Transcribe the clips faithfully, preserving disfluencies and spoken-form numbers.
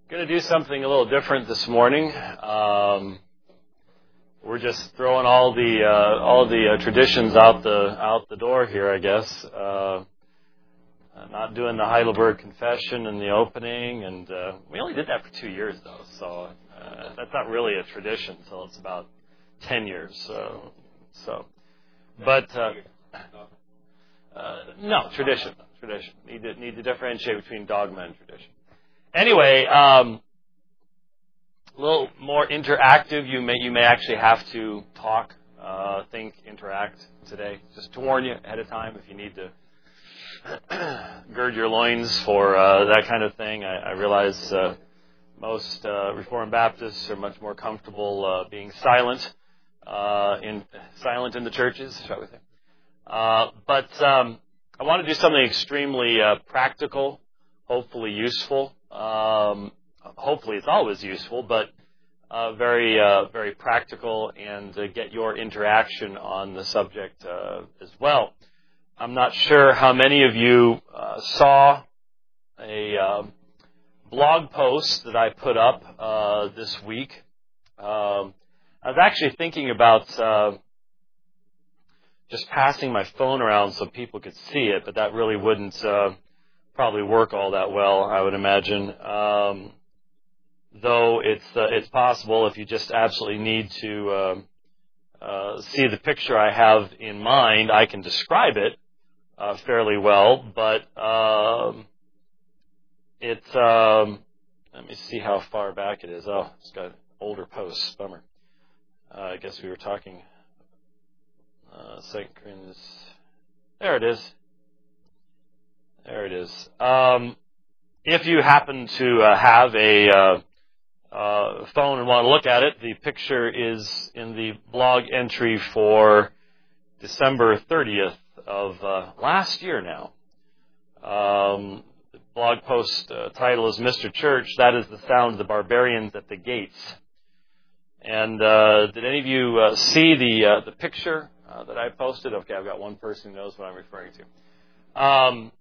Going to do something a little different this morning. Um, we're just throwing all the uh, all the uh, traditions out the out the door here, I guess. Uh, not doing the Heidelberg Confession in the opening, and uh, we only did that for two years, though. So uh, that's not really a tradition until it's about ten years. So, so, but uh, uh, no tradition, tradition. Need to need to differentiate between dogma and tradition. Anyway, um, a little more interactive. You may you may actually have to talk, uh, think, interact today. Just to warn you ahead of time if you need to gird your loins for uh, that kind of thing. I, I realize uh, most uh, Reformed Baptists are much more comfortable uh, being silent uh, in silent in the churches, shall we say? Uh, but um, I want to do something extremely uh, practical, hopefully useful. Um, hopefully it's always useful, but uh, very, uh, very practical, and uh, get your interaction on the subject uh, as well. I'm not sure how many of you uh, saw a uh, blog post that I put up uh, this week. Um, I was actually thinking about uh, just passing my phone around so people could see it, but that really wouldn't uh, probably work all that well, I would imagine. Um, though it's uh, it's possible if you just absolutely need to uh, uh, see the picture I have in mind, I can describe it uh, fairly well. But um, it's um, let me see how far back it is. Oh, it's got older posts. Bummer. Uh, I guess we were talking uh, Second Corinthians. There it is. There it is. Um, if you happen to uh, have a uh, uh, phone and want to look at it, the picture is in the blog entry for December thirtieth of uh, last year now. Um, the blog post uh, title is Mister Church, That is the Sound of the Barbarians at the Gates. And uh, did any of you uh, see the uh, the picture uh, that I posted? Okay, I've got one person who knows what I'm referring to. Um,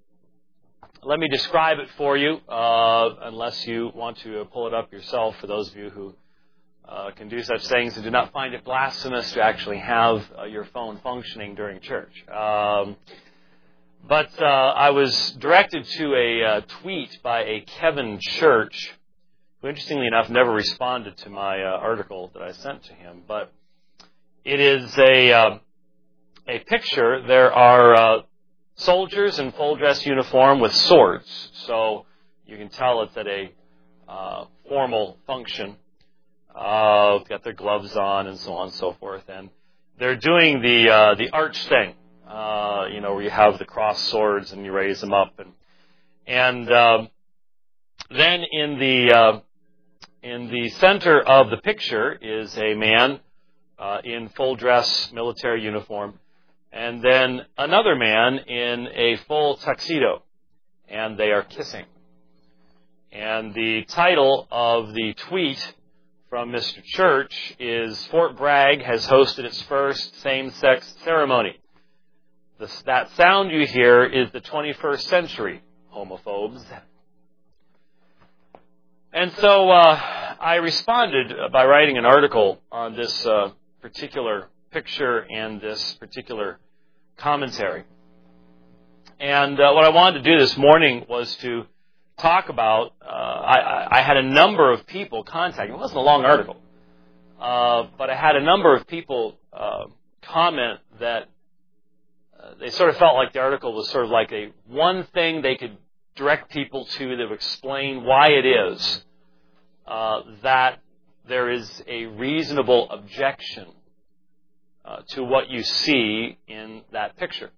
Let me describe it for you, uh, unless you want to pull it up yourself, for those of you who uh, can do such things and do not find it blasphemous to actually have uh, your phone functioning during church. Um, but uh, I was directed to a uh, tweet by a Kevin Church, who, interestingly enough, never responded to my uh, article that I sent to him. But it is a, uh, a picture. There are Uh, soldiers in full dress uniform with swords, so you can tell it's at a uh, formal function. Uh, got their gloves on and so on and so forth, and they're doing the uh, the arch thing, uh, you know, where you have the crossed swords and you raise them up, and and um, then in the uh, in the center of the picture is a man uh, in full dress military uniform. And then another man in a full tuxedo, and they are kissing. And the title of the tweet from Mister Church is, Fort Bragg has hosted its first same-sex ceremony. This, that sound you hear is the twenty-first century, homophobes. And so uh, I responded by writing an article on this uh, particular picture and this particular commentary. And uh, what I wanted to do this morning was to talk about, uh, I, I had a number of people contact me. It wasn't a long article, uh, but I had a number of people uh, comment that uh, they sort of felt like the article was sort of like a one thing they could direct people to that would explain why it is uh, that there is a reasonable objection Uh, to what you see in that picture.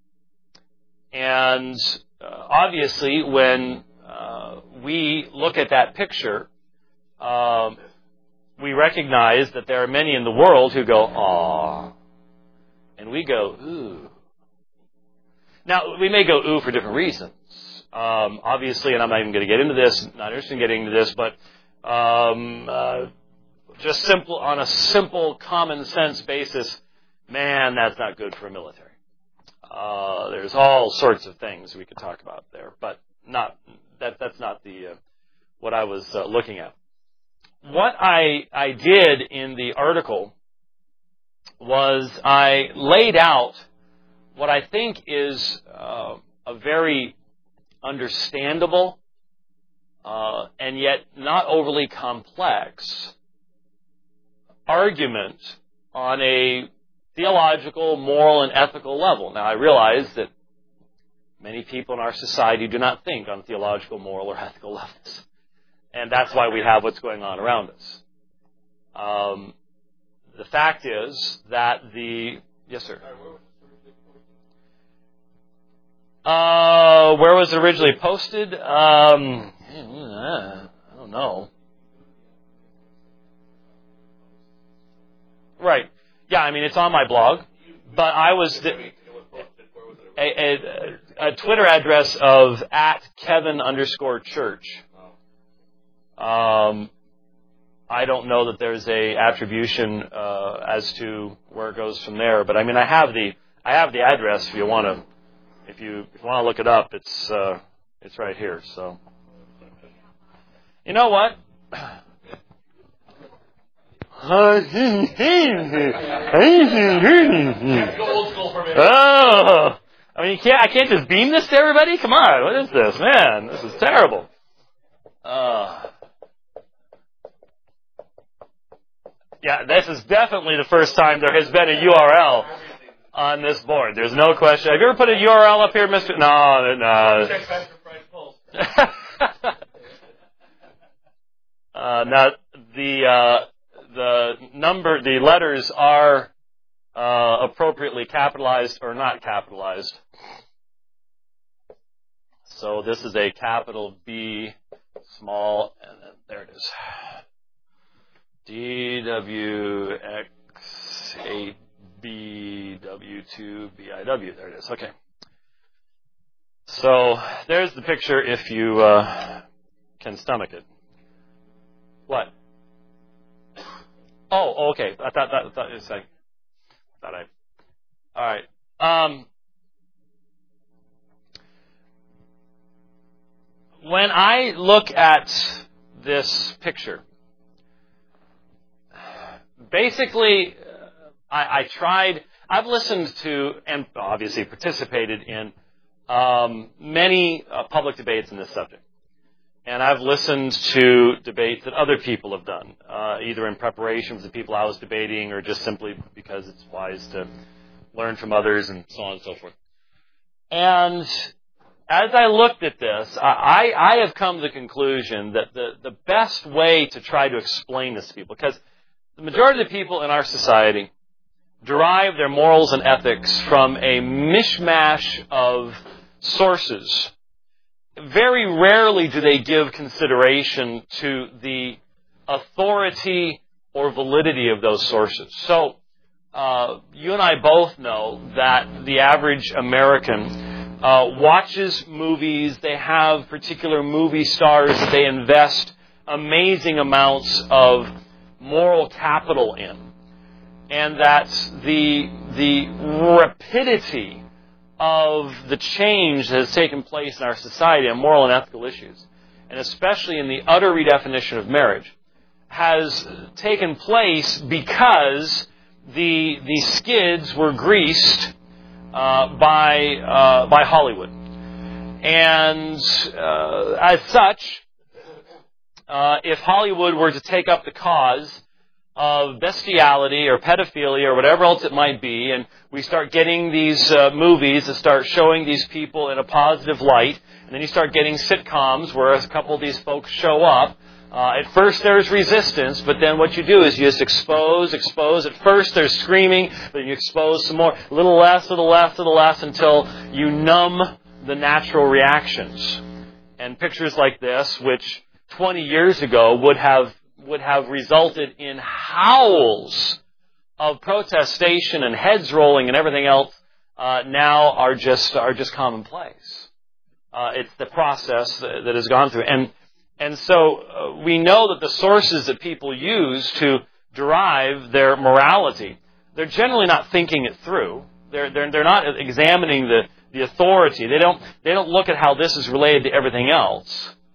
And uh, obviously, when uh, we look at that picture, um, we recognize that there are many in the world who go, "Aw," and we go, "Ooh." Now, we may go, "Ooh," for different reasons. Um, obviously, and I'm not even going to get into this, not interested in getting into this, but um, uh, just simple on a simple common sense basis, man, that's not good for a military. Uh, there's all sorts of things we could talk about there, but not that. That's not the uh, what I was uh, looking at. What I I did in the article was I laid out what I think is uh, a very understandable uh, and yet not overly complex argument on a theological, moral, and ethical level. Now, I realize that many people in our society do not think on theological, moral, or ethical levels. And that's why we have what's going on around us. Um, the fact is that the... Yes, sir. Uh, where was it originally posted? Um, I don't know. Right. Yeah, I mean, it's on my blog. But I was... The, a, a, a Twitter address of at Kevin underscore church. Um, I don't know that there's a attribution uh, as to where it goes from there, but I mean, I have the I have the address if you want to if you if you want to look it up. It's uh, it's right here. So, you know what? Oh, I mean, you can't I can't just beam this to everybody. Come on, what is this, man? This is terrible. Uh, Yeah, this is definitely the first time there has been a U R L on this board. There's no question. Have you ever put a U R L up here, Mister No, no. uh, now, the uh, the number, the letters are uh, appropriately capitalized or not capitalized. So this is a capital B, small, and then there it is. D W X eight B W two B I W. There it is. Okay. So there's the picture if you uh, can stomach it. What? Oh, okay. I thought that. I thought it was like. Thought I. All right. Um, when I look at this picture. Basically, I, I tried, I've listened to and obviously participated in um, many uh, public debates in this subject. And I've listened to debates that other people have done, uh, either in preparation for the people I was debating or just simply because it's wise to learn from others and so on and so forth. And as I looked at this, I, I have come to the conclusion that the, the best way to try to explain this to people, because the majority of the people in our society derive their morals and ethics from a mishmash of sources. Very rarely do they give consideration to the authority or validity of those sources. So, uh, you and I both know that the average American uh, watches movies. They have particular movie stars that they invest amazing amounts of moral capital in, and that the the rapidity of the change that has taken place in our society on moral and ethical issues, and especially in the utter redefinition of marriage, has taken place because the the skids were greased uh, by uh, by Hollywood, and uh, as such. Uh, if Hollywood were to take up the cause of bestiality or pedophilia or whatever else it might be, and we start getting these uh, movies that start showing these people in a positive light, and then you start getting sitcoms where a couple of these folks show up, uh, at first there's resistance, but then what you do is you just expose, expose. At first there's screaming, but you expose some more, a little less, a little less, a little less, until you numb the natural reactions. And pictures like this, which twenty years ago would have would have resulted in howls of protestation and heads rolling and everything else, uh, now are just are just commonplace. Uh, it's the process that, that has gone through, and and so uh, we know that the sources that people use to derive their morality, they're generally not thinking it through. They're they're they're not examining the the authority. They don't they don't look at how this is related to everything else.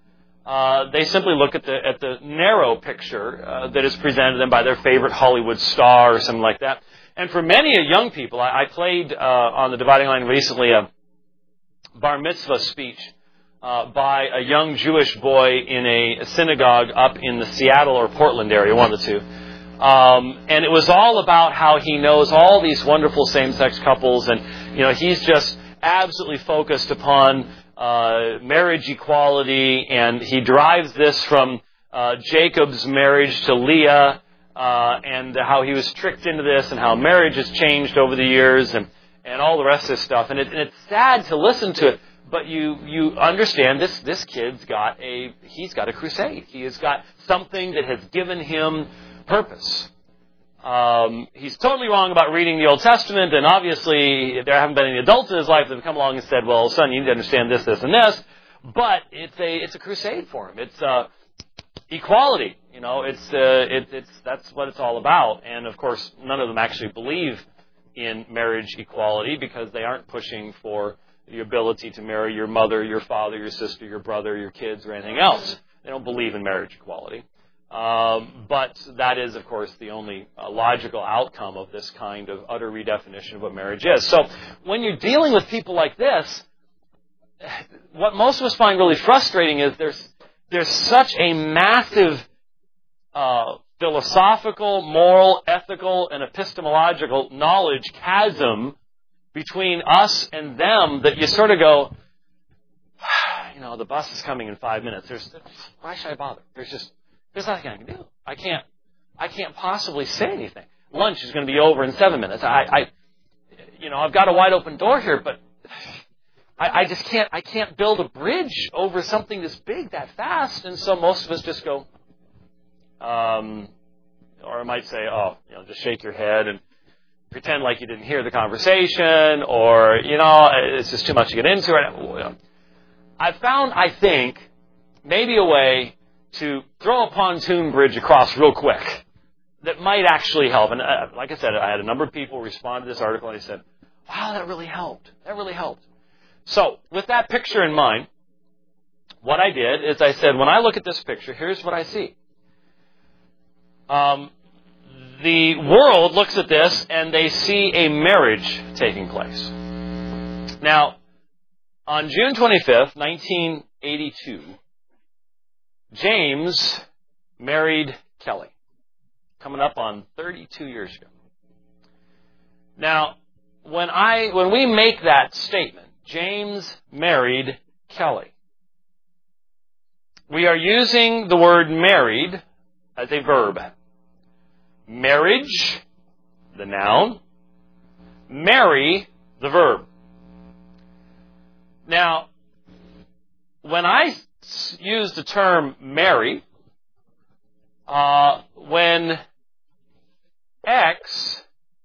Uh, they simply look at the at the narrow picture uh, that is presented to them by their favorite Hollywood star or something like that. And for many young people, I, I played uh, on the Dividing Line recently a bar mitzvah speech uh, by a young Jewish boy in a synagogue up in the Seattle or Portland area, one of the two. Um, and it was all about how he knows all these wonderful same-sex couples, and you know he's just absolutely focused upon uh, marriage equality, and he derives this from uh, Jacob's marriage to Leah, uh, and how he was tricked into this, and how marriage has changed over the years, and, and all the rest of this stuff. And, it, and it's sad to listen to it, but you you understand this this kid's got a he's got a crusade. He has got something that has given him purpose. Um, he's totally wrong about reading the Old Testament, and obviously there haven't been any adults in his life that have come along and said, well, son, you need to understand this, this, and this. But it's a it's a crusade for him. It's uh, equality. You know, it's uh, it, it's that's what it's all about. And of course, none of them actually believe in marriage equality because they aren't pushing for the ability to marry your mother, your father, your sister, your brother, your kids, or anything else. They don't believe in marriage equality. Um, but that is, of course, the only uh, logical outcome of this kind of utter redefinition of what marriage is. So when you're dealing with people like this, what most of us find really frustrating is there's there's such a massive uh, philosophical, moral, ethical, and epistemological knowledge chasm between us and them that you sort of go, you know, the bus is coming in five minutes. There's why should I bother? There's just There's nothing I can do. I can't. I can't possibly say anything. Lunch is going to be over in seven minutes. I, I you know, I've got a wide open door here, but I, I just can't. I can't build a bridge over something this big that fast. And so most of us just go, um, or I might say, oh, you know, just shake your head and pretend like you didn't hear the conversation, or you know, it's just too much to get into it. I've found, I think, maybe a way to throw a pontoon bridge across real quick that might actually help. And uh, like I said, I had a number of people respond to this article and they said, wow, that really helped. That really helped. So with that picture in mind, what I did is I said, when I look at this picture, here's what I see. Um, the world looks at this and they see a marriage taking place. Now, on June twenty-fifth, nineteen eighty-two, James married Kelly, coming up on thirty-two years ago. Now, when I when we make that statement, James married Kelly, we are using the word married as a verb. Marriage, the noun. Marry, the verb. Now, when I use the term marry, uh, when X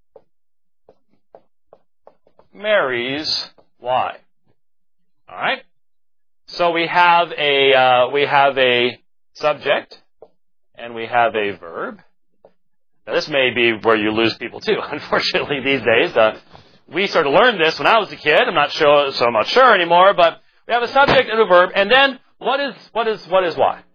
marries Y. All right. So we have a uh, we have a subject and we have a verb. Now this may be where you lose people too. Unfortunately, these days, uh, we sort of learned this when I was a kid. I'm not sure, so I'm not sure anymore. But we have a subject and a verb, and then what is what is what is Y?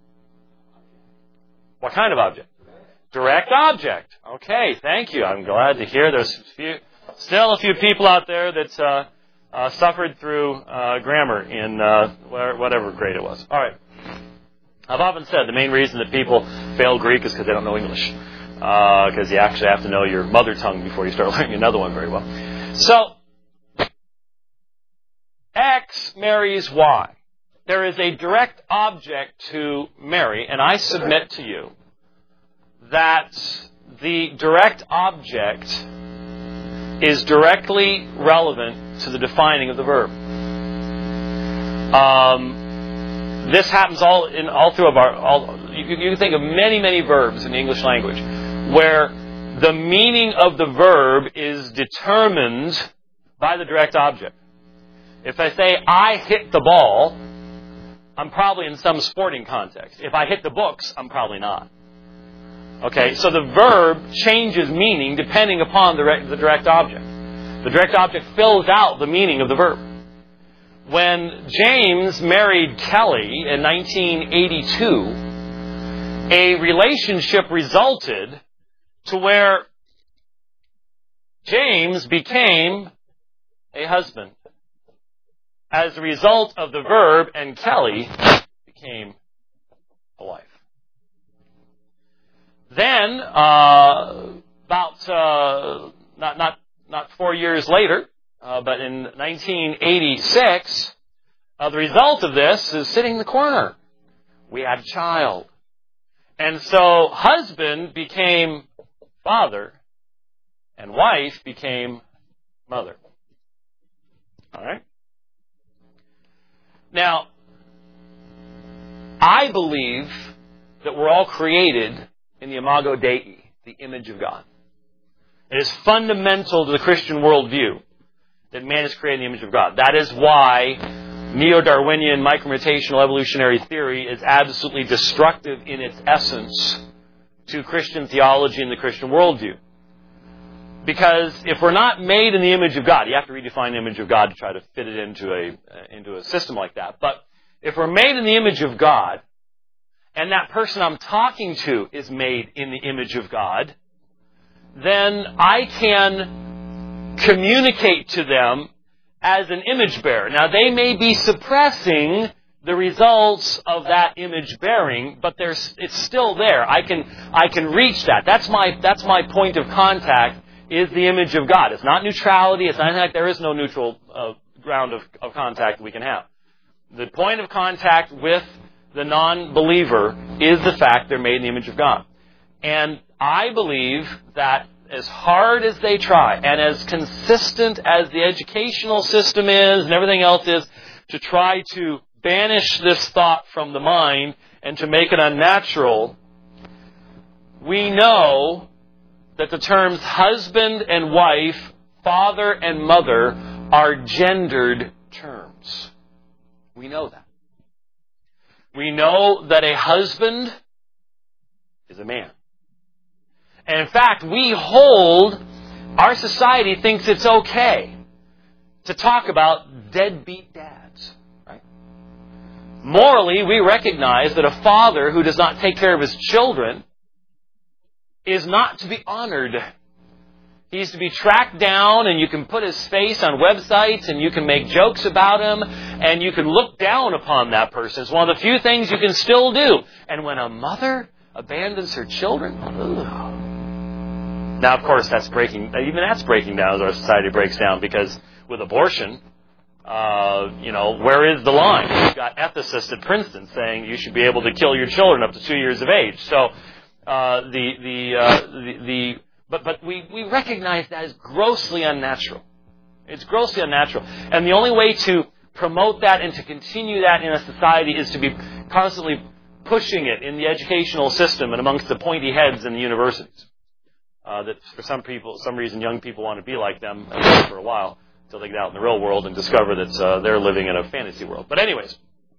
What kind of object? Direct object. Okay, thank you. I'm glad to hear there's a few, still a few people out there that uh, uh, suffered through uh, grammar in uh, whatever grade it was. All right. I've often said the main reason that people fail Greek is because they don't know English. Because uh, you actually have to know your mother tongue before you start learning another one very well. So, X marries Y. There is a direct object to marry, and I submit to you that the direct object is directly relevant to the defining of the verb. Um, this happens all in all through of our. All, you, you can think of many, many verbs in the English language where the meaning of the verb is determined by the direct object. If I say, I hit the ball, I'm probably in some sporting context. If I hit the books, I'm probably not. Okay, so the verb changes meaning depending upon the, re- the direct object. The direct object fills out the meaning of the verb. when James married Kelly in nineteen eighty-two, a relationship resulted to where James became a husband as a result of the verb, and Kelly became a wife. Then, uh, about uh, not not not four years later, uh, but in nineteen eighty-six, uh, the result of this is sitting in the corner. We had a child, and so husband became father, and wife became mother. All right. Now, I believe that we're all created in the imago Dei, the image of God. It is fundamental to the Christian worldview that man is created in the image of God. That is why neo-Darwinian micromutational evolutionary theory is absolutely destructive in its essence to Christian theology and the Christian worldview. Because if we're not made in the image of God, you have to redefine the image of God to try to fit it into a, uh, into a system like that. But if we're made in the image of God, and that person I'm talking to is made in the image of God, then I can communicate to them as an image bearer. Now, they may be suppressing the results of that image bearing, but there's, it's still there. I can, I can reach that. That's my, that's my point of contact, is the image of God. It's not neutrality. It's not like there is no neutral uh, ground of, of contact we can have. The point of contact with the non-believer is the fact they're made in the image of God. And I believe that as hard as they try, and as consistent as the educational system is and everything else is, to try to banish this thought from the mind and to make it unnatural, we know that the terms husband and wife, father and mother, are gendered terms. We know that. We know that a husband is a man. And in fact, we hold, our society thinks it's okay to talk about deadbeat dads. Right? Morally, we recognize that a father who does not take care of his children is not to be honored. He's to be tracked down, and you can put his face on websites, and you can make jokes about him, and you can look down upon that person. It's one of the few things you can still do. And when a mother abandons her children, ugh. Now, of course, that's breaking, even that's breaking down as our society breaks down, because with abortion, uh, you know, where is the line? You've got ethicists at Princeton saying you should be able to kill your children up to two years of age. So, uh, the, the, uh, the, the, but, but we, we recognize that as grossly unnatural. It's grossly unnatural. And the only way to promote that and to continue that in a society is to be constantly pushing it in the educational system and amongst the pointy heads in the universities. Uh, that for some people, some reason, young people want to be like them for a while until they get out in the real world and discover that uh, they're living in a fantasy world. But anyways,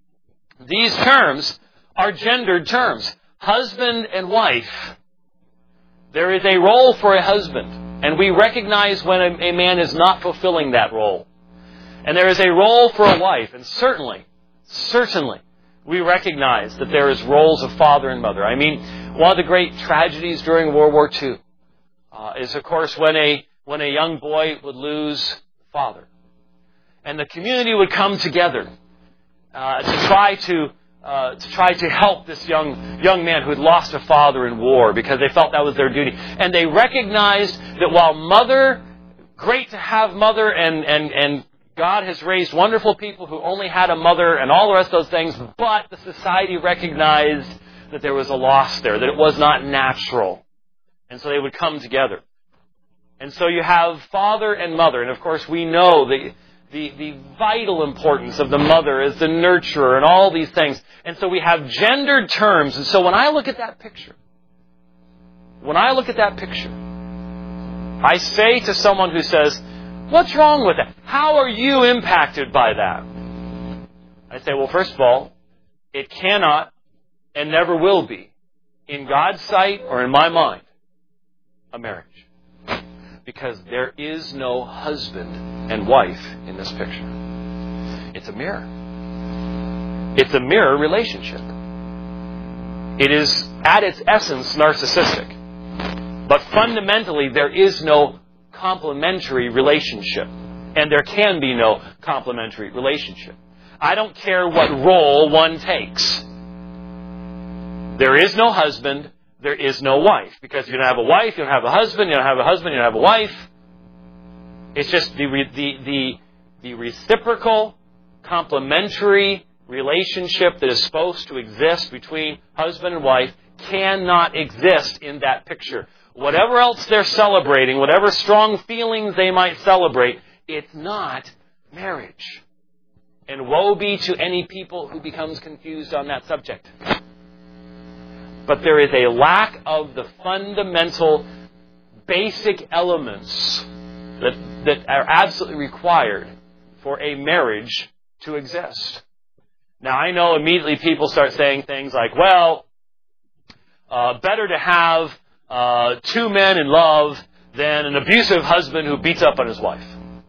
these terms are gendered terms. Husband and wife. There is a role for a husband, and we recognize when a, a man is not fulfilling that role. And there is a role for a wife, and certainly, certainly, we recognize that there is roles of father and mother. I mean, one of the great tragedies during World War Two uh, is, of course, when a when a young boy would lose father, and the community would come together uh, to try to uh, to try to help this young young man who had lost a father in war, because they felt that was their duty, and they recognized that while mother, great to have mother, and and and God has raised wonderful people who only had a mother and all the rest of those things, but the society recognized that there was a loss there, that it was not natural. And so they would come together. And so you have father and mother. And of course we know the, the, the vital importance of the mother as the nurturer and all these things. And so we have gendered terms. And so when I look at that picture, when I look at that picture, I say to someone who says, what's wrong with that? How are you impacted by that? I say, well, first of all, it cannot and never will be, in God's sight or in my mind, a marriage. Because there is no husband and wife in this picture. It's a mirror. It's a mirror relationship. It is, at its essence, narcissistic. But fundamentally, there is no complementary relationship. And there can be no complementary relationship. I don't care what role one takes. There is no husband, there is no wife. Because you don't have a wife, you don't have a husband, you don't have a husband, you don't have a wife. It's just the, the, the, the reciprocal, complementary relationship that is supposed to exist between husband and wife cannot exist in that picture. Whatever else they're celebrating, whatever strong feelings they might celebrate, it's not marriage. And woe be to any people who becomes confused on that subject. But there is a lack of the fundamental, basic elements that, that are absolutely required for a marriage to exist. Now, I know immediately people start saying things like, well, uh, better to have uh, two men in love than an abusive husband who beats up on his wife.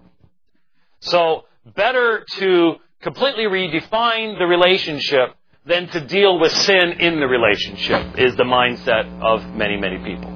So, better to completely redefine the relationship than to deal with sin in the relationship is the mindset of many, many people.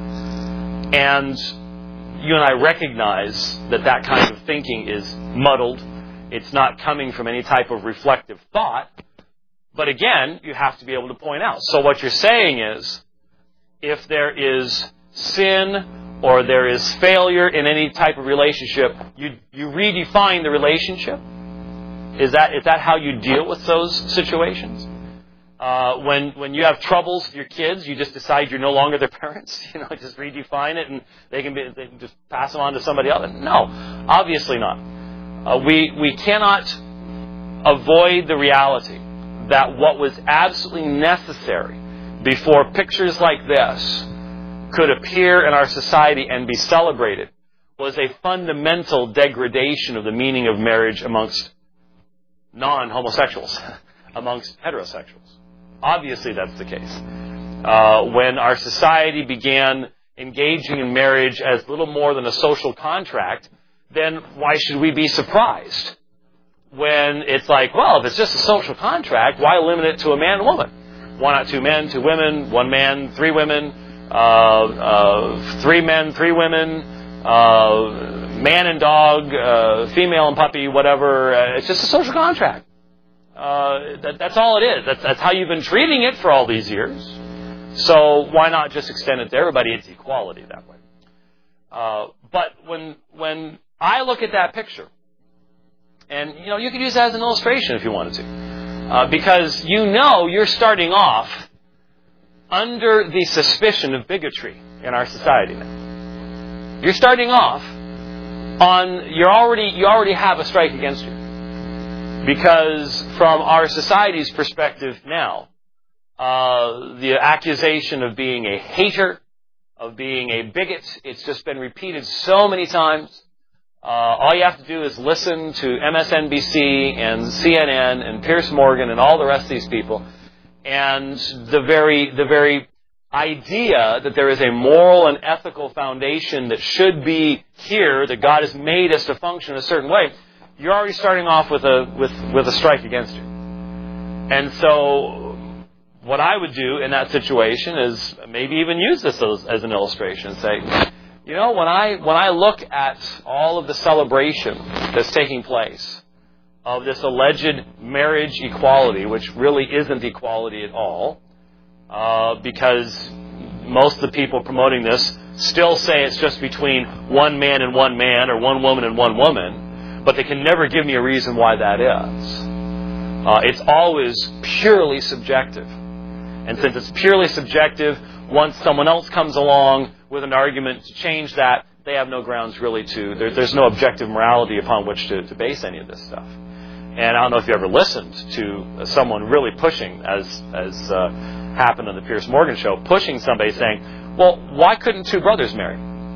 And you and I recognize that that kind of thinking is muddled. It's not coming from any type of reflective thought. But again, you have to be able to point out. So what you're saying is, if there is sin or there is failure in any type of relationship, you you redefine the relationship? Is that is that how you deal with those situations? Uh, when when you have troubles with your kids, you just decide you're no longer their parents? You know, just redefine it and they can be they can just pass them on to somebody else? No, obviously not. Uh, we we cannot avoid the reality that what was absolutely necessary before pictures like this could appear in our society and be celebrated was a fundamental degradation of the meaning of marriage amongst non-homosexuals, amongst heterosexuals. Obviously that's the case. Uh, when our society began engaging in marriage as little more than a social contract, then why should we be surprised when it's like, well, if it's just a social contract, why limit it to a man and woman? Why not two men, two women, one man, three women, uh, uh, three men, three women, uh, man and dog, uh, female and puppy, whatever. Uh, it's just a social contract. Uh, that, that's all it is. That's, that's how you've been treating it for all these years. So why not just extend it to everybody? It's equality that way. Uh, but when when I look at that picture, and you know, you could use that as an illustration if you wanted to, uh, because you know you're starting off under the suspicion of bigotry in our society now. You're starting off on you're already you already have a strike against you, because from our society's perspective now, uh, the accusation of being a hater, of being a bigot, it's just been repeated so many times. Uh, all you have to do is listen to M S N B C and C N N and Piers Morgan and all the rest of these people, and the very the very idea that there is a moral and ethical foundation that should be here, that God has made us to function a certain way, you're already starting off with a with with a strike against you. And so, what I would do in that situation is maybe even use this as, as an illustration and say, you know, when I when I look at all of the celebration that's taking place of this alleged marriage equality, which really isn't equality at all, uh, because most of the people promoting this still say it's just between one man and one man, or one woman and one woman, but they can never give me a reason why that is. Uh, it's always purely subjective. And since it's purely subjective, once someone else comes along with an argument to change that, they have no grounds really to, there, there's no objective morality upon which to, to base any of this stuff. And I don't know if you ever listened to someone really pushing, as as uh, happened on the Piers Morgan show, pushing somebody saying, well, why couldn't two brothers marry?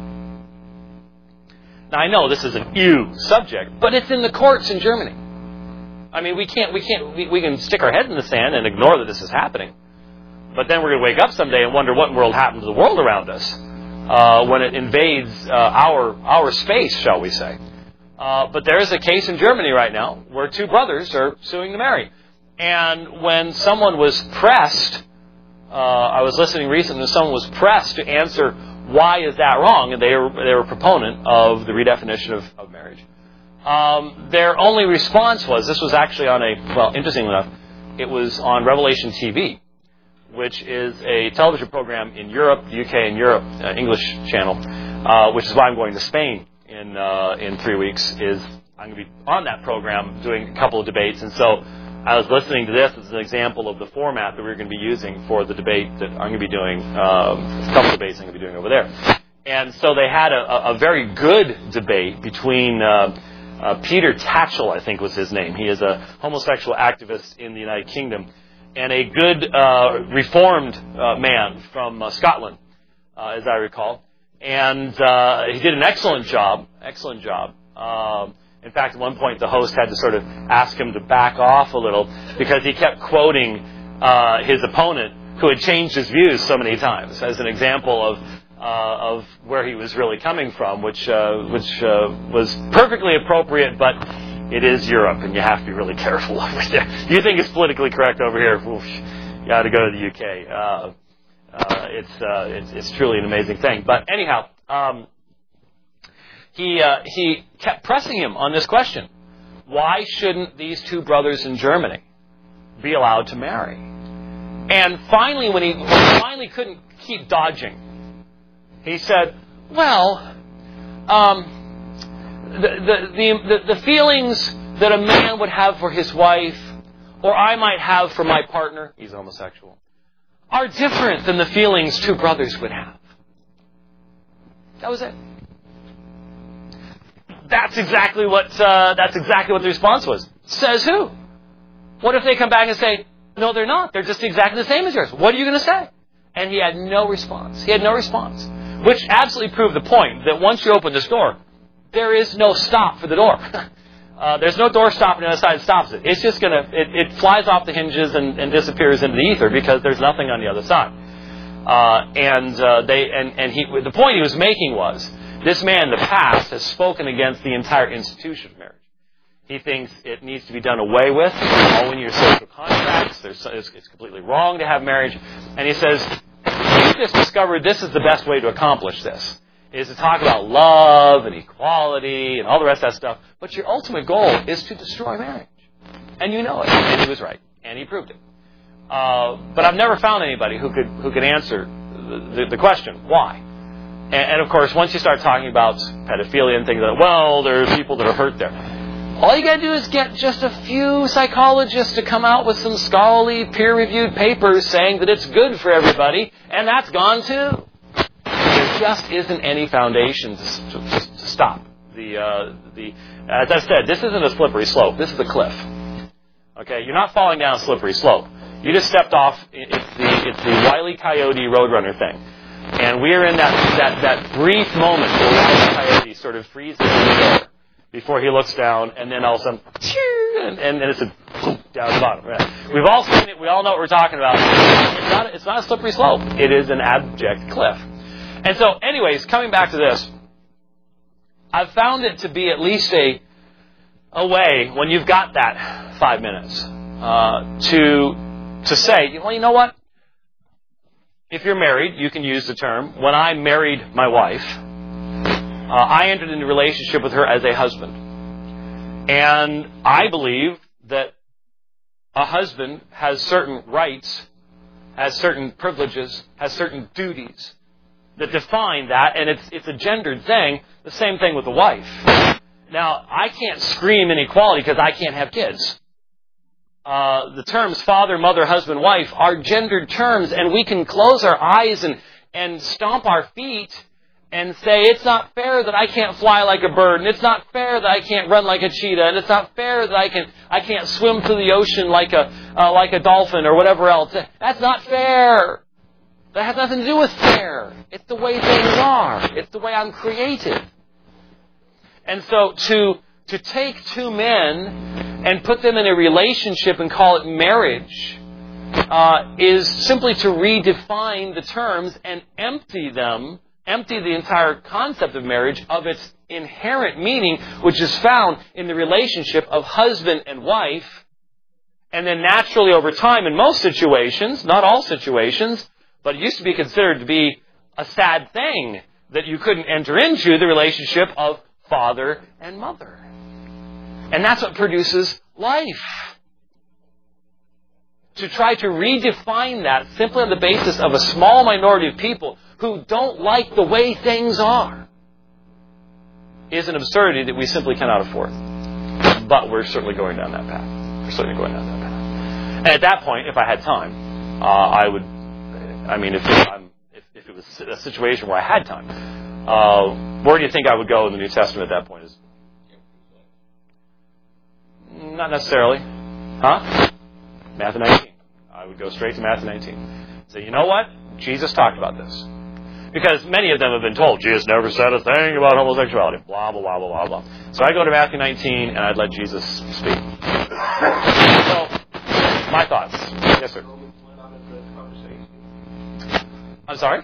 Now I know this is an ew subject, but it's in the courts in Germany. I mean, we can't, we can't, we, we can stick our head in the sand and ignore that this is happening. But then we're going to wake up someday and wonder what in the world happened to the world around us uh, when it invades uh, our our space, shall we say. Uh, but there is a case in Germany right now where two brothers are suing to marry. And when someone was pressed, uh, I was listening recently, when someone was pressed to answer why is that wrong, and they were, they were a proponent of the redefinition of, of marriage. Um, their only response was, this was actually on a, well, interestingly enough, it was on Revelation T V, which is a television program in Europe, the U K and Europe, uh, English channel, uh, which is why I'm going to Spain in uh, in three weeks, is I'm going to be on that program doing a couple of debates. And so I was listening to this as an example of the format that we're going to be using for the debate that I'm going to be doing, um, a couple of debates I'm going to be doing over there. And so they had a, a very good debate between uh, uh, Peter Tatchell, I think was his name. He is a homosexual activist in the United Kingdom, and a good uh, reformed uh, man from uh, Scotland, uh, as I recall. And uh, he did an excellent job, excellent job. Um, in fact, at one point, the host had to sort of ask him to back off a little because he kept quoting uh, his opponent, who had changed his views so many times, as an example of uh, of where he was really coming from, which uh, which uh, was perfectly appropriate, but it is Europe, and you have to be really careful over there. You think it's politically correct over here? Oof, you got to go to the U K. Uh, uh, it's, uh, it's it's truly an amazing thing. But anyhow, um, he uh, he kept pressing him on this question: why shouldn't these two brothers in Germany be allowed to marry? And finally, when he, when he finally couldn't keep dodging, he said, "Well, um, the, the the the feelings that a man would have for his wife, or I might have for my partner," he's homosexual, "are different than the feelings two brothers would have." That was it. That's exactly what uh, that's exactly what the response was. Says who? What if they come back and say, "No, they're not. They're just exactly the same as yours"? What are you going to say? And he had no response. He had no response, which absolutely proved the point that once you open this door, there is no stop for the door. uh, there's no door stop on the other side that stops it. It's just going to, it, it flies off the hinges and, and disappears into the ether because there's nothing on the other side. Uh, and uh, they, and, and he, the point he was making was, this man in the past has spoken against the entire institution of marriage. He thinks it needs to be done away with. All in your social contracts, there's, it's, it's completely wrong to have marriage. And he says, you just discovered this is the best way to accomplish this, is to talk about love and equality and all the rest of that stuff. But your ultimate goal is to destroy marriage. And you know it. And he was right. And he proved it. Uh, but I've never found anybody who could who could answer the, the, the question, why? And, and of course, once you start talking about pedophilia and things like that, well, there are people that are hurt there. All you got to do is get just a few psychologists to come out with some scholarly, peer-reviewed papers saying that it's good for everybody, and that's gone too. There just isn't any foundation to, to, to stop the uh, the. As I said, this isn't a slippery slope. This is a cliff. Okay, you're not falling down a slippery slope. You just stepped off. It's the it's the Wile E. Coyote Roadrunner thing, and we're in that that that brief moment where Wile E. Coyote sort of freezes in the air before he looks down, and then all of a sudden, and, and then it's a down the bottom. Right? We've all seen it. We all know what we're talking about. It's not, it's not a slippery slope. It is an abject cliff. And so, anyways, coming back to this, I've found it to be at least a a way, when you've got that five minutes, uh, to to say, well, you know what? If you're married, you can use the term, when I married my wife, Uh, I entered into a relationship with her as a husband. And I believe that a husband has certain rights, has certain privileges, has certain duties that define that, and it's it's a gendered thing. The same thing with the wife. Now, I can't scream inequality because I can't have kids. Uh, the terms father, mother, husband, wife are gendered terms, and we can close our eyes and, and stomp our feet and say, it's not fair that I can't fly like a bird, and it's not fair that I can't run like a cheetah, and it's not fair that I can I can't swim through the ocean like a uh, like a dolphin or whatever else. That's not fair. That has nothing to do with fair. It's the way things are. It's the way I'm created. And so to to take two men and put them in a relationship and call it marriage uh, is simply to redefine the terms and empty them empty the entire concept of marriage of its inherent meaning, which is found in the relationship of husband and wife. And then naturally over time, in most situations, not all situations, but it used to be considered to be a sad thing that you couldn't enter into the relationship of father and mother. And that's what produces life. To try to redefine that simply on the basis of a small minority of people who don't like the way things are is an absurdity that we simply cannot afford. But we're certainly going down that path. We're certainly going down that path. And at that point, if I had time, uh, I would, I mean, if, I'm, if, if it was a situation where I had time, uh, where do you think I would go in the New Testament at that point? Is Not necessarily. Huh? Matthew nineteen. I would go straight to Matthew nineteen. Say, you know what? Jesus talked about this. Because many of them have been told, Jesus never said a thing about homosexuality. Blah, blah, blah, blah, blah, blah. So I go to Matthew nineteen and I'd let Jesus speak. So, my thoughts. Yes, sir. I'm sorry?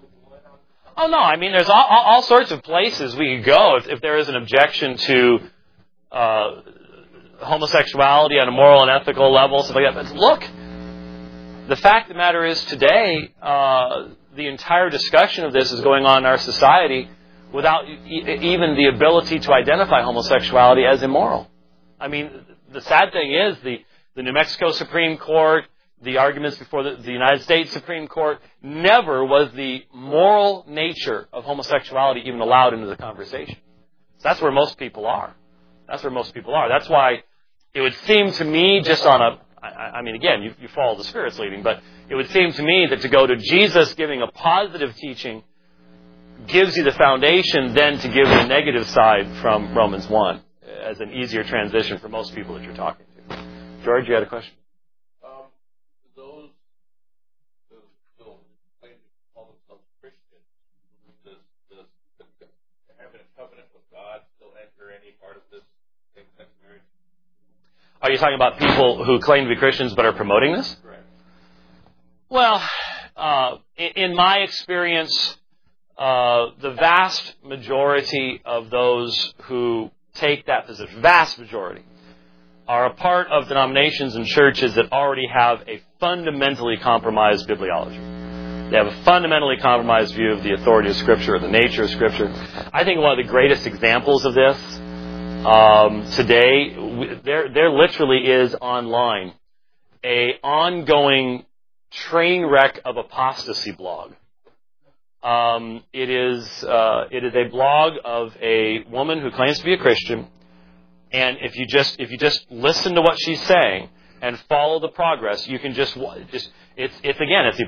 Oh, no. I mean, there's all, all, all sorts of places we could go if, if there is an objection to uh, homosexuality on a moral and ethical level, stuff like that. But look, the fact of the matter is today, uh, the entire discussion of this is going on in our society without e- even the ability to identify homosexuality as immoral. I mean, the sad thing is the, the New Mexico Supreme Court, the arguments before the, the United States Supreme Court, never was the moral nature of homosexuality even allowed into the conversation. So that's where most people are. That's where most people are. That's why it would seem to me, just on a, I, I mean, again, you, you follow the Spirit's leading, but it would seem to me that to go to Jesus giving a positive teaching gives you the foundation then to give the negative side from Romans one as an easier transition for most people that you're talking to. George, you had a question? Um, those who still claim to call themselves Christian, does, does having a covenant with God still enter any part of this same-sex marriage? Are you talking about people who claim to be Christians but are promoting this? Correct. Well, uh, in, in my experience, uh, the vast majority of those who take that position, vast majority, are a part of denominations and churches that already have a fundamentally compromised bibliology. They have a fundamentally compromised view of the authority of Scripture, or the nature of Scripture. I think one of the greatest examples of this um, today, there, there literally is online a ongoing train wreck of apostasy blog. Um, it is uh, it is a blog of a woman who claims to be a Christian, and if you just if you just listen to what she's saying and follow the progress, you can just just it's it's again it's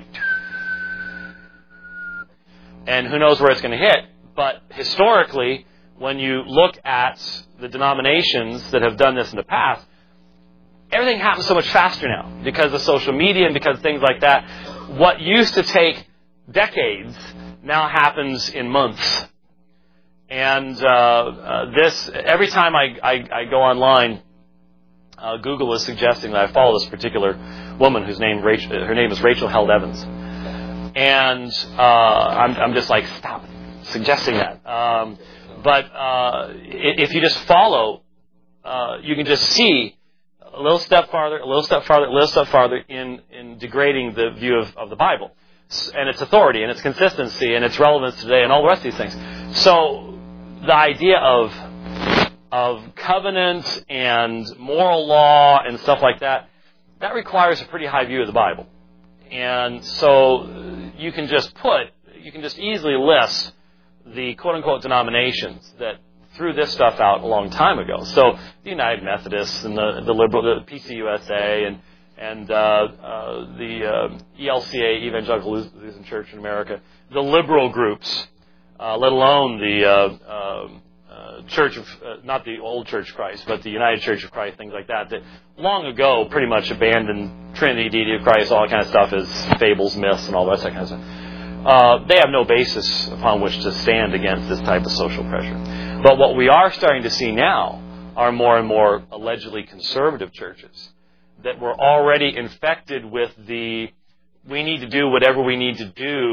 and who knows where it's going to hit. But historically, when you look at the denominations that have done this in the past, everything happens so much faster now because of social media and because of things like that. What used to take decades now happens in months. And uh, uh, this, every time I, I, I go online, uh, Google is suggesting that I follow this particular woman whose name Rachel, her name is Rachel Held Evans. And uh, I'm, I'm just like, stop suggesting that. Um, but uh, if you just follow, uh, you can just see a little step farther, a little step farther, a little step farther in, in degrading the view of, of the Bible and its authority and its consistency and its relevance today and all the rest of these things. So the idea of of covenant and moral law and stuff like that, that requires a pretty high view of the Bible. And so you can just put, you can just easily list the quote-unquote denominations that threw this stuff out a long time ago. So the United Methodists and the, the liberal, the P C U S A and and uh, uh, the uh, E L C A, Evangelical Lutheran Church in America, the liberal groups, uh, let alone the uh, uh, uh, Church of, uh, not the old Church of Christ, but the United Church of Christ, things like that, that long ago pretty much abandoned Trinity, deity of Christ, all that kind of stuff as fables, myths, and all that kind of stuff. Uh, they have no basis upon which to stand against this type of social pressure. But what we are starting to see now are more and more allegedly conservative churches that were already infected with the, we need to do whatever we need to do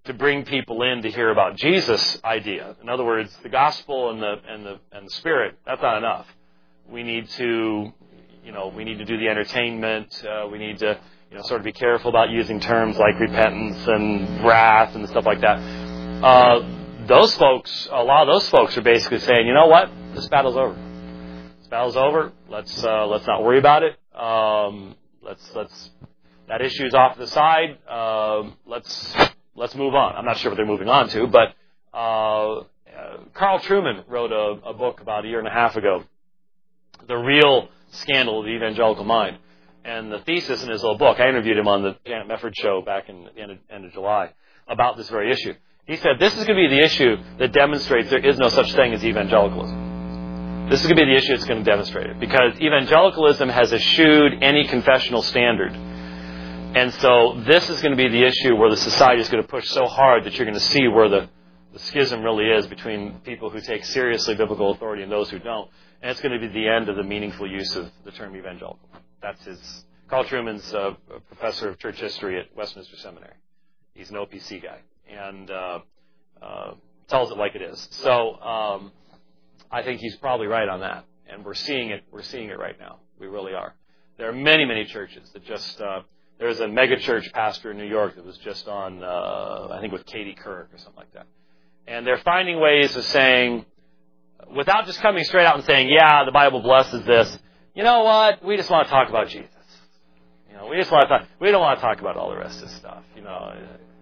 to bring people in to hear about Jesus' idea. In other words, the gospel and the and the and the Spirit, that's not enough. We need to, you know, we need to do the entertainment. Uh, we need to, you know, sort of be careful about using terms like repentance and wrath and stuff like that. Uh, those folks, a lot of those folks are basically saying, you know what, this battle's over. This battle's over. Let's uh, let's not worry about it. Um, let's let's that issue's off to the side. Uh, let's let's move on. I'm not sure what they're moving on to, but uh, uh, Carl Trueman wrote a, a book about a year and a half ago, The Real Scandal of the Evangelical Mind. And the thesis in his little book, I interviewed him on the Janet Mefford show back in the end of, end of July about this very issue. He said, this is going to be the issue that demonstrates there is no such thing as evangelicalism. This is going to be the issue that's going to demonstrate it. Because evangelicalism has eschewed any confessional standard. And so this is going to be the issue where the society is going to push so hard that you're going to see where the, the schism really is between people who take seriously biblical authority and those who don't. And it's going to be the end of the meaningful use of the term evangelical. That's his... Carl Trueman's uh, a professor of church history at Westminster Seminary. He's an O P C guy. And uh, uh, tells it like it is. So um, I think he's probably right on that. And we're seeing it. We're seeing it right now. We really are. There are many, many churches that just... Uh, there's a mega church pastor in New York that was just on, uh, I think, with Katie Couric or something like that. And they're finding ways of saying, without just coming straight out and saying, yeah, the Bible blesses this, you know what? We just want to talk about Jesus. You know, we just want to talk, we don't want to talk about all the rest of this stuff. You know.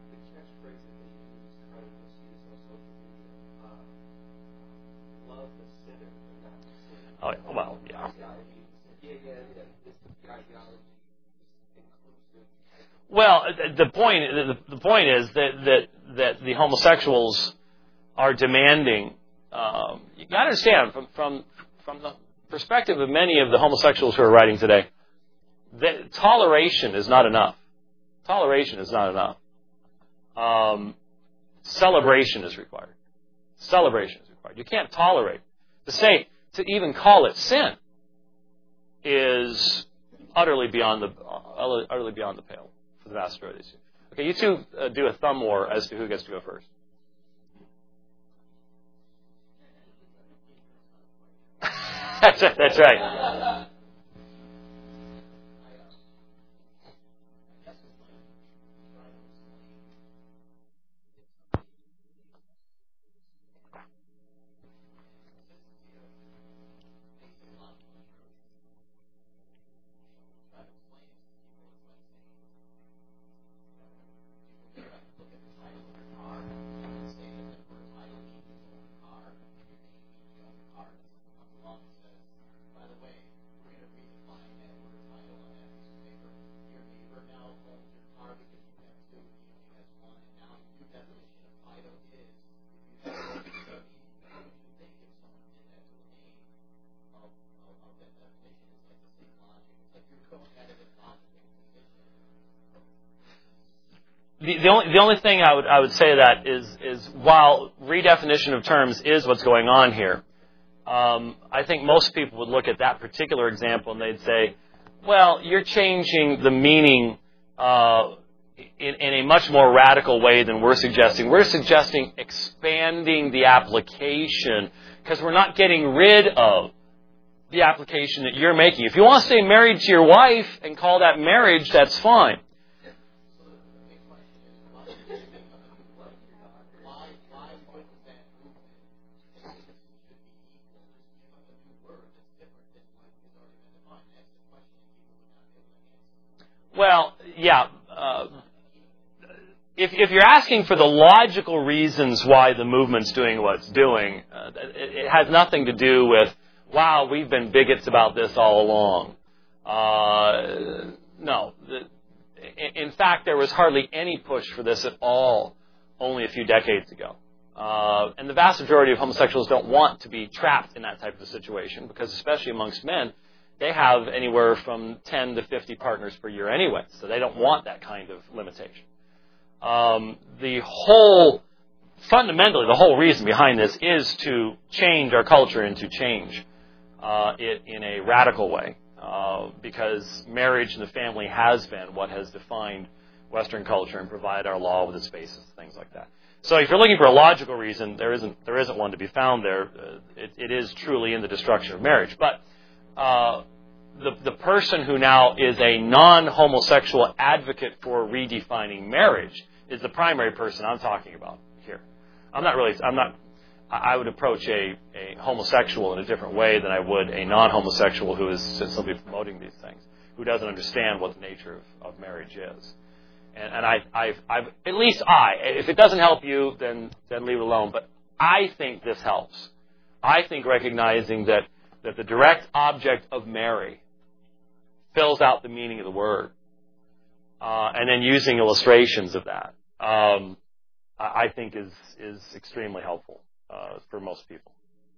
Oh, well, yeah. Well, the point the point is that that, that the homosexuals are demanding. Um, you got to understand from from from the perspective of many of the homosexuals who are writing today, that toleration is not enough. Toleration is not enough. Um, celebration is required. Celebration is required. You can't tolerate. To say to even call it sin is utterly beyond the utterly beyond the pale for the vast majority of these. Okay, you two uh, do a thumb war as to who gets to go first. That's right. That's right. The, the only the only thing I would I would say to that is is while redefinition of terms is what's going on here, um, I think most people would look at that particular example and they'd say, well, you're changing the meaning uh, in, in a much more radical way than we're suggesting. We're suggesting expanding the application because we're not getting rid of the application that you're making. If you want to stay married to your wife and call that marriage, that's fine. Well, yeah. Uh, if, if you're asking for the logical reasons why the movement's doing what it's doing, uh, it, it has nothing to do with, wow, we've been bigots about this all along. Uh, no. The, in, in fact, there was hardly any push for this at all only a few decades ago. Uh, and the vast majority of homosexuals don't want to be trapped in that type of a situation because, especially amongst men, they have anywhere from ten to fifty partners per year anyway, so they don't want that kind of limitation. Um, the whole, fundamentally, the whole reason behind this is to change our culture and to change uh, it in a radical way, uh, because marriage and the family has been what has defined Western culture and provide our law with its basis, things like that. So if you're looking for a logical reason, there isn't there isn't one to be found there. Uh, it, it is truly in the destruction of marriage. But uh, the the person who now is a non-homosexual advocate for redefining marriage is the primary person I'm talking about here. I'm not really. I'm not. I would approach a, a homosexual in a different way than I would a non-homosexual who is simply promoting these things, who doesn't understand what the nature of, of marriage is. And, and I, I've, I've, at least I, if it doesn't help you, then, then leave it alone. But I think this helps. I think recognizing that, that the direct object of Mary fills out the meaning of the word, uh, and then using illustrations of that, um, I think is, is extremely helpful uh, for most people.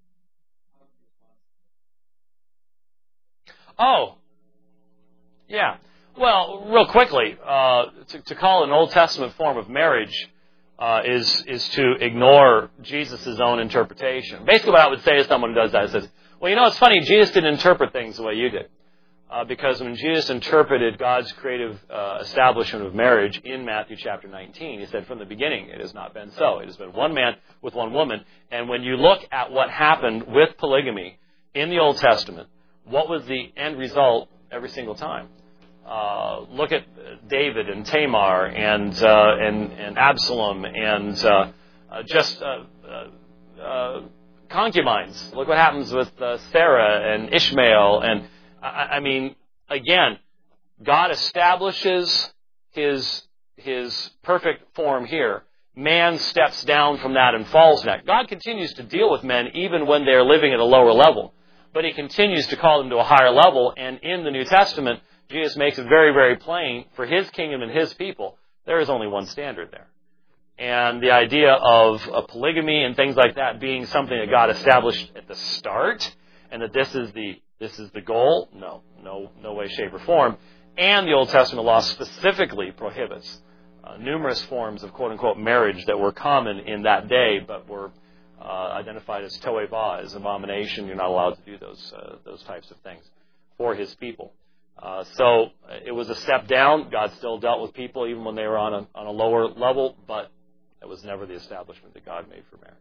Oh, yeah. Well, real quickly, uh, to, to call an Old Testament form of marriage uh, is is to ignore Jesus' own interpretation. Basically, what I would say to someone who does that is, says, well, you know, it's funny, Jesus didn't interpret things the way you did. Uh, because when Jesus interpreted God's creative uh, establishment of marriage in Matthew chapter nineteen, he said, from the beginning, it has not been so. It has been one man with one woman. And when you look at what happened with polygamy in the Old Testament, what was the end result every single time? Uh, look at David and Tamar and uh, and, and Absalom and uh, uh, just uh, uh, uh, concubines. Look what happens with uh, Sarah and Ishmael. And I, I mean, again, God establishes his his perfect form here. Man steps down from that and falls in that. God continues to deal with men even when they're living at a lower level, but he continues to call them to a higher level. And in the New Testament, Jesus makes it very, very plain for his kingdom and his people, there is only one standard there. And the idea of a polygamy and things like that being something that God established at the start, and that this is the this is the goal, no, no, no way, shape, or form. And the Old Testament law specifically prohibits uh, numerous forms of quote-unquote marriage that were common in that day, but were uh, identified as toeva, as abomination. You're not allowed to do those uh, those types of things for his people. Uh, so it was a step down. God still dealt with people even when they were on a, on a lower level, but it was never the establishment that God made for marriage.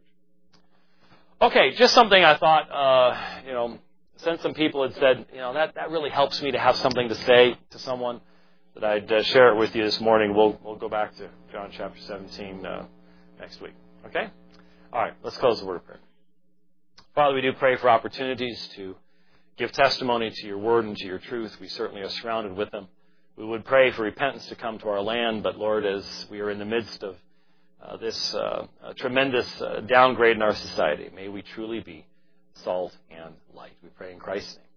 Okay, just something I thought, uh, you know, since some people had said, you know, that, that really helps me to have something to say to someone, that I'd uh, share it with you this morning. We'll we'll go back to John chapter seventeen uh, next week. Okay? All right, let's close the word of prayer. Father, we do pray for opportunities to give testimony to your word and to your truth. We certainly are surrounded with them. We would pray for repentance to come to our land, but Lord, as we are in the midst of uh, this uh, tremendous uh, downgrade in our society, may we truly be salt and light. We pray in Christ's name.